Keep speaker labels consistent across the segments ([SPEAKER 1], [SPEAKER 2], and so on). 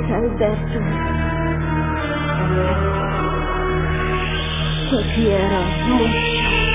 [SPEAKER 1] Alberto, te quiero mucho.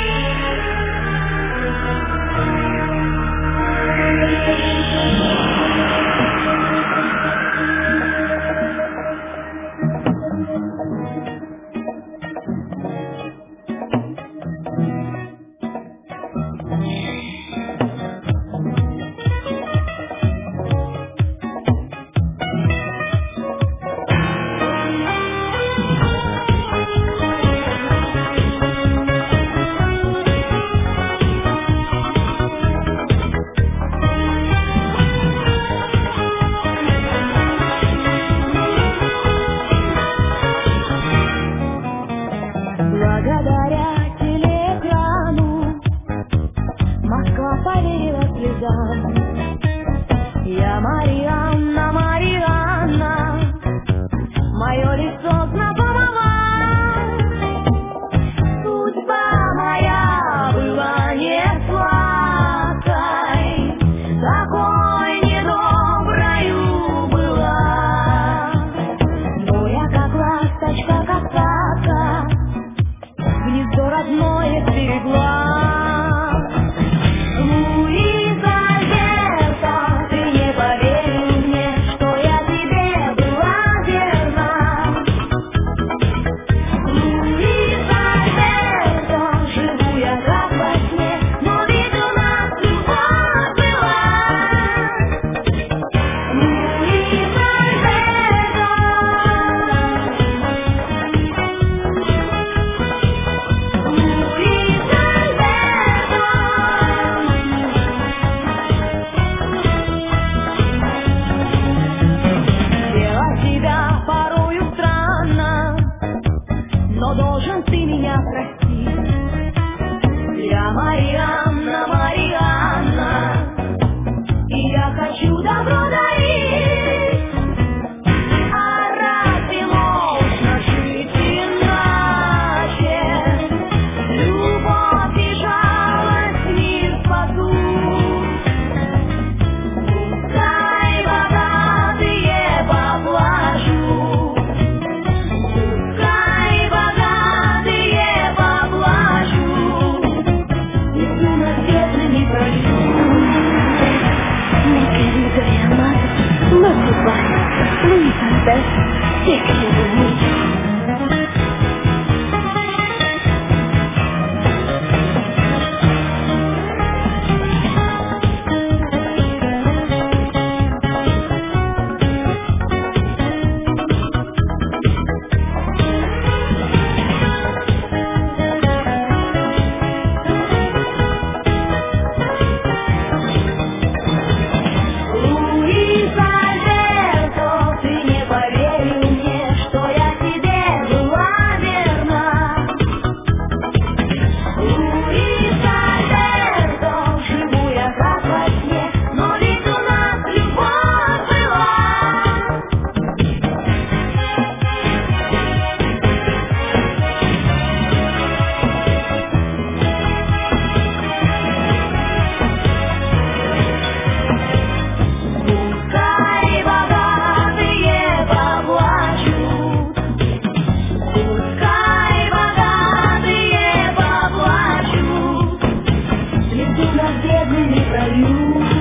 [SPEAKER 1] Благодаря телеэкрану Москва поверила слезам. Я Марианна, Марианна, мое лицо знакомо вам. Судьба моя была не сладкой, такой недоброю была. Но я как ласточка, как птаха, гнездо родное стерегла. Луиза Альберто, ты не поверил мне, что я тебе была верна. Луиза Альберто, живу я как во сне, но ведь у нас любовь была. Луиза Альберто. Вела себя порою странно, но должен ты меня простить. Я Марианна, Марианна, и я хочу добро дарить. А разве можно жить иначе? Любовь и жалость мир спасут. Пускай богатые поплачут, пускай богатые поплачут, весну над бедными прольют. Mi querido y amado, no te vayas, Luis Alberto, te quiero mucho. Луиза Альберто, ты не поверил мне, что я тебе была верна. Луиза Альберто, живу я как во сне, но ведь у нас любовь была. Пускай богатые поплачут, пускай богатые поплачут, слезу над бедными прольют.